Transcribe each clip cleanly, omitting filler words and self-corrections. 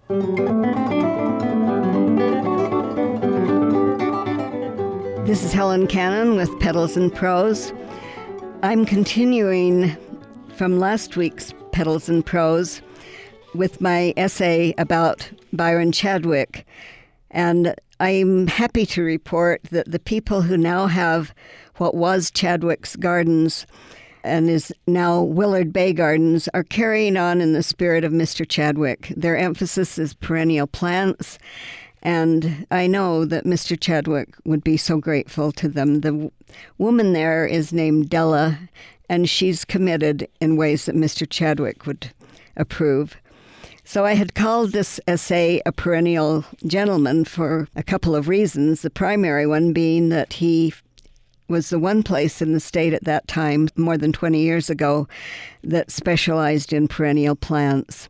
This is Helen Cannon with Petals and Prose. I'm continuing from last week's Petals and Prose with my essay about Byron Chadwick. And I'm happy to report that the people who now have what was Chadwick's Gardens and is now Willard Bay Gardens are carrying on in the spirit of Mr. Chadwick. Their emphasis is perennial plants, and I know that Mr. Chadwick would be so grateful to them. The woman there is named Della, and she's committed in ways that Mr. Chadwick would approve. So I had called this essay A Perennial Gentleman for a couple of reasons, the primary one being that he was the one place in the state at that time, more than 20 years ago, that specialized in perennial plants.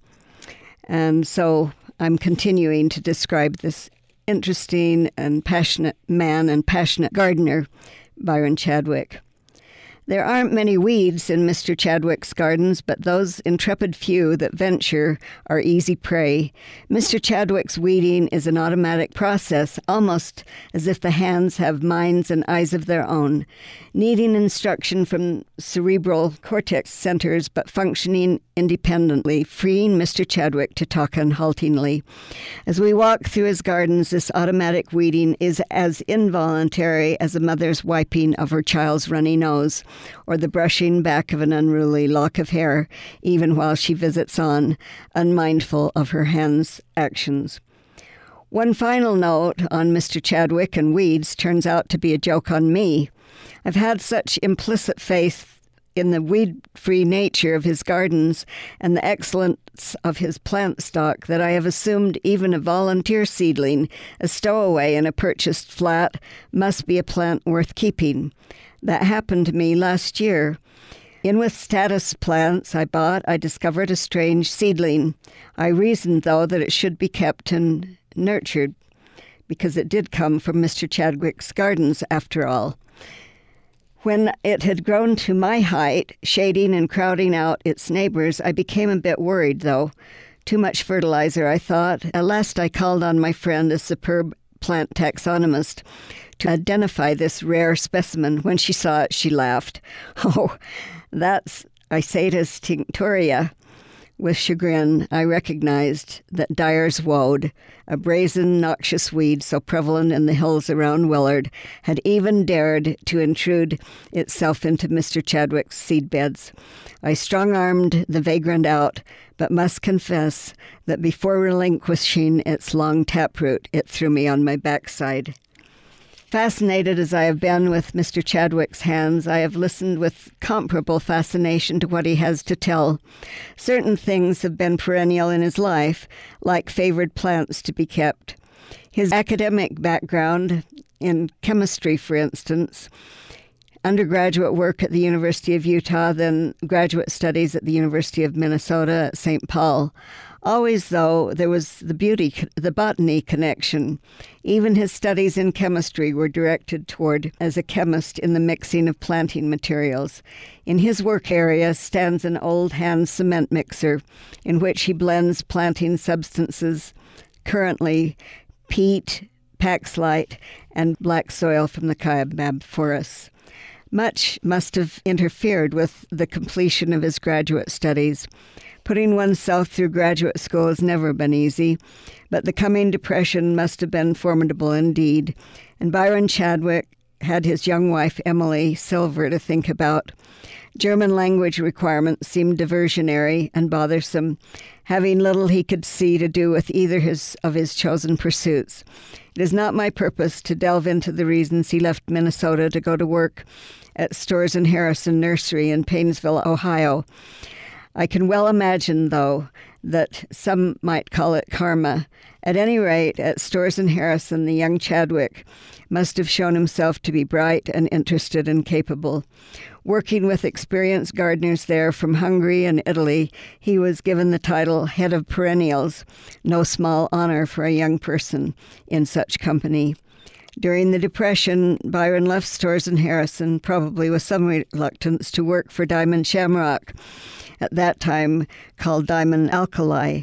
And so I'm continuing to describe this interesting and passionate man and passionate gardener, Byron Chadwick. There aren't many weeds in Mr. Chadwick's gardens, but those intrepid few that venture are easy prey. Mr. Chadwick's weeding is an automatic process, almost as if the hands have minds and eyes of their own, needing instruction from cerebral cortex centers, but functioning independently, freeing Mr. Chadwick to talk unhaltingly. As we walk through his gardens, this automatic weeding is as involuntary as a mother's wiping of her child's runny nose, or the brushing back of an unruly lock of hair, even while she visits on, unmindful of her hand's actions. One final note on Mr. Chadwick and weeds turns out to be a joke on me. I've had such implicit faith in the weed-free nature of his gardens and the excellence of his plant stock that I have assumed even a volunteer seedling, a stowaway in a purchased flat, must be a plant worth keeping. That happened to me last year. In with status plants I discovered a strange seedling. I reasoned, though, that it should be kept and nurtured, because it did come from Mr. Chadwick's gardens, after all. When it had grown to my height, shading and crowding out its neighbors, I became a bit worried, though. Too much fertilizer, I thought. At last I called on my friend, a superb plant taxonomist, to identify this rare specimen. When she saw it, she laughed. "Oh, that's Isaetas tinctoria." With chagrin, I recognized that Dyer's woad, a brazen, noxious weed so prevalent in the hills around Willard, had even dared to intrude itself into Mr. Chadwick's seed beds. I strong-armed the vagrant out, but must confess that before relinquishing its long taproot, it threw me on my backside. Fascinated as I have been with Mr. Chadwick's hands, I have listened with comparable fascination to what he has to tell. Certain things have been perennial in his life, like favored plants to be kept. His academic background, in chemistry, for instance, undergraduate work at the University of Utah, then graduate studies at the University of Minnesota at St. Paul. Always, though, there was the botany connection. Even his studies in chemistry were directed toward as a chemist in the mixing of planting materials. In his work area stands an old hand cement mixer in which he blends planting substances, currently peat, Paxlite, and black soil from the Kaibab forests. Much must have interfered with the completion of his graduate studies. Putting oneself through graduate school has never been easy, but the coming depression must have been formidable indeed. And Byron Chadwick had his young wife, Emily Silver, to think about. German language requirements seemed diversionary and bothersome, having little he could see to do with either of his chosen pursuits. It is not my purpose to delve into the reasons he left Minnesota to go to work at Storrs and Harrison Nursery in Paynesville, Ohio. I can well imagine, though, that some might call it karma. At any rate, at Storrs and Harrison, the young Chadwick must have shown himself to be bright and interested and capable. Working with experienced gardeners there from Hungary and Italy, he was given the title Head of Perennials, no small honor for a young person in such company. During the Depression, Byron left Storrs and Harrison, probably with some reluctance, to work for Diamond Shamrock, at that time called Diamond Alkali.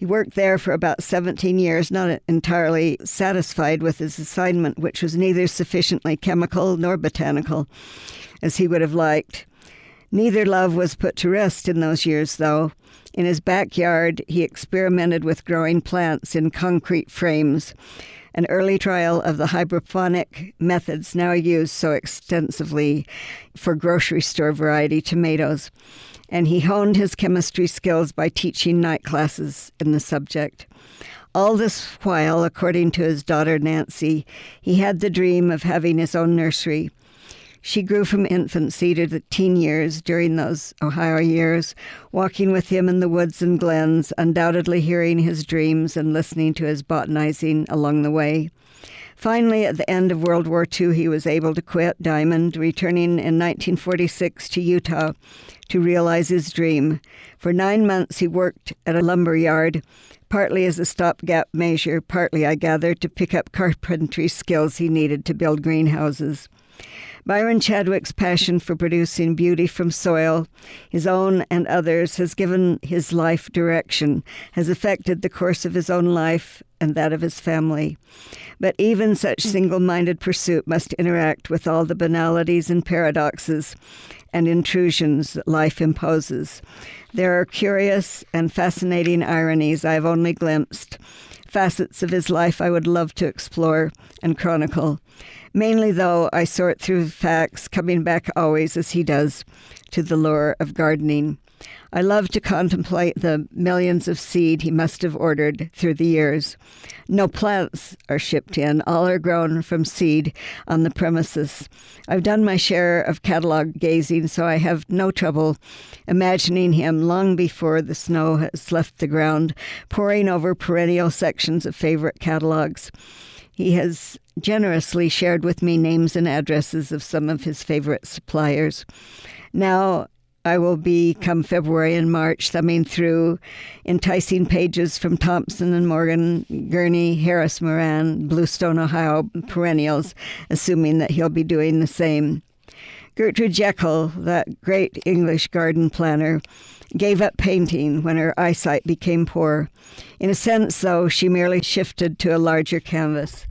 He worked there for about 17 years, not entirely satisfied with his assignment, which was neither sufficiently chemical nor botanical, as he would have liked. Neither love was put to rest in those years, though. In his backyard, he experimented with growing plants in concrete frames, an early trial of the hydroponic methods now used so extensively for grocery store variety tomatoes. And he honed his chemistry skills by teaching night classes in the subject. All this while, according to his daughter Nancy, he had the dream of having his own nursery. She grew from infancy to the teen years during those Ohio years, walking with him in the woods and glens, undoubtedly hearing his dreams and listening to his botanizing along the way. Finally, at the end of World War II, he was able to quit Diamond, returning in 1946 to Utah to realize his dream. For 9 months, he worked at a lumber yard, partly as a stopgap measure, partly, I gather, to pick up carpentry skills he needed to build greenhouses. Byron Chadwick's passion for producing beauty from soil, his own and others, has given his life direction, has affected the course of his own life and that of his family. But even such single-minded pursuit must interact with all the banalities and paradoxes and intrusions that life imposes. There are curious and fascinating ironies I've only glimpsed, facets of his life I would love to explore and chronicle. Mainly, though, I sort through facts, coming back always, as he does, to the lure of gardening. I love to contemplate the millions of seed he must have ordered through the years. No plants are shipped in. All are grown from seed on the premises. I've done my share of catalog gazing, so I have no trouble imagining him long before the snow has left the ground, poring over perennial sections of favorite catalogs. He has generously shared with me names and addresses of some of his favorite suppliers. Now, I will be, come February and March, thumbing through enticing pages from Thompson and Morgan, Gurney, Harris Moran, Bluestone, Ohio perennials, assuming that he'll be doing the same. Gertrude Jekyll, that great English garden planner, gave up painting when her eyesight became poor. In a sense, though, she merely shifted to a larger canvas.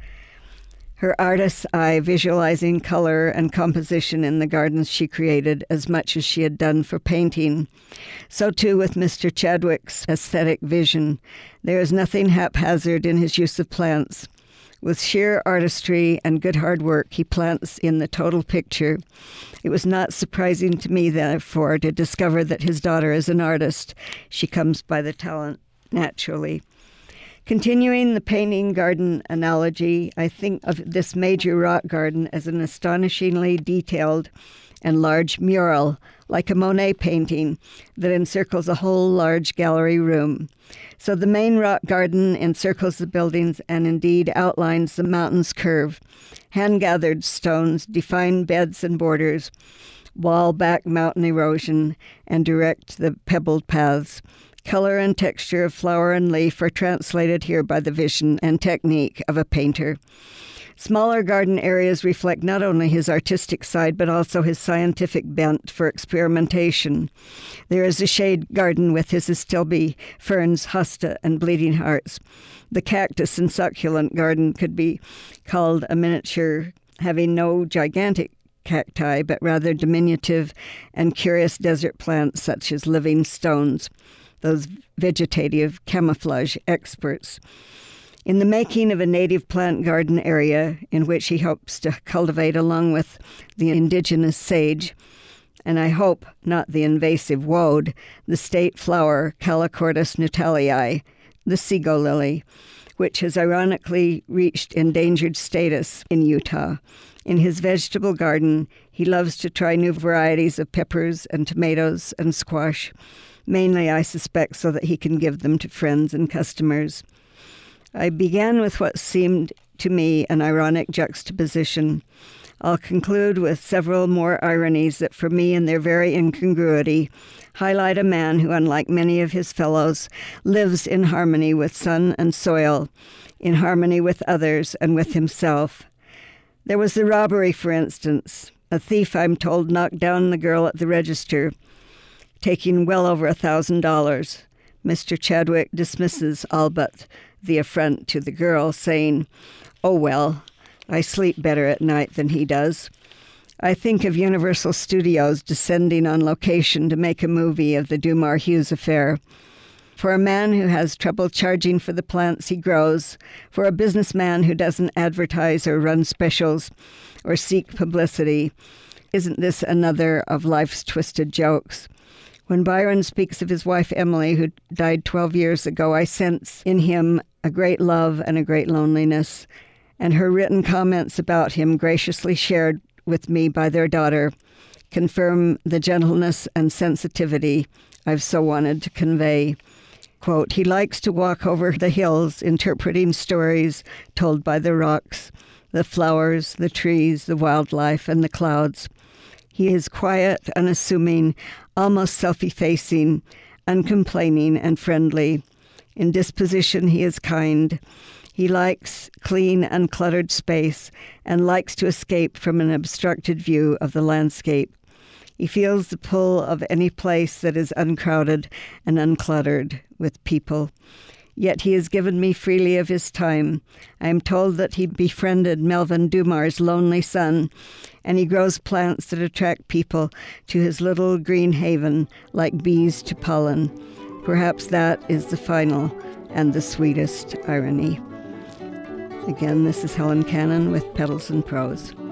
Her artist's eye visualizing color and composition in the gardens she created as much as she had done for painting. So too with Mr. Chadwick's aesthetic vision. There is nothing haphazard in his use of plants. With sheer artistry and good hard work, he plants in the total picture. It was not surprising to me, therefore, to discover that his daughter is an artist. She comes by the talent naturally. Continuing the painting garden analogy, I think of this major rock garden as an astonishingly detailed and large mural, like a Monet painting, that encircles a whole large gallery room. So the main rock garden encircles the buildings and indeed outlines the mountain's curve. Hand-gathered stones define beds and borders, wall back mountain erosion, and direct the pebbled paths. Color and texture of flower and leaf are translated here by the vision and technique of a painter. Smaller garden areas reflect not only his artistic side, but also his scientific bent for experimentation. There is a shade garden with his astilbe, ferns, hosta, and bleeding hearts. The cactus and succulent garden could be called a miniature, having no gigantic cacti, but rather diminutive and curious desert plants such as living stones, those vegetative camouflage experts. In the making of a native plant garden area in which he hopes to cultivate along with the indigenous sage, and I hope not the invasive woad, the state flower Calochortus nuttallii, the Sego lily, which has ironically reached endangered status in Utah. In his vegetable garden, he loves to try new varieties of peppers and tomatoes and squash, mainly, I suspect, so that he can give them to friends and customers. I began with what seemed to me an ironic juxtaposition. I'll conclude with several more ironies that, for me, in their very incongruity, highlight a man who, unlike many of his fellows, lives in harmony with sun and soil, in harmony with others and with himself. There was the robbery, for instance. A thief, I'm told, knocked down the girl at the register, taking well over $1,000. Mr. Chadwick dismisses all but the affront to the girl, saying, "Oh well, I sleep better at night than he does." I think of Universal Studios descending on location to make a movie of the Dumar Hughes affair. For a man who has trouble charging for the plants he grows, for a businessman who doesn't advertise or run specials or seek publicity, isn't this another of life's twisted jokes? When Byron speaks of his wife Emily, who died 12 years ago, I sense in him a great love and a great loneliness, and her written comments about him, graciously shared with me by their daughter, confirm the gentleness and sensitivity I've so wanted to convey. Quote, "He likes to walk over the hills, interpreting stories told by the rocks, the flowers, the trees, the wildlife, and the clouds. He is quiet, unassuming, almost self-effacing, uncomplaining, and friendly. In disposition, he is kind. He likes clean, uncluttered space and likes to escape from an obstructed view of the landscape. He feels the pull of any place that is uncrowded and uncluttered with people. Yet he has given me freely of his time. I am told that he befriended Melvin Dumar's lonely son, and he grows plants that attract people to his little green haven like bees to pollen. Perhaps that is the final and the sweetest irony." Again, this is Helen Cannon with Petals and Prose.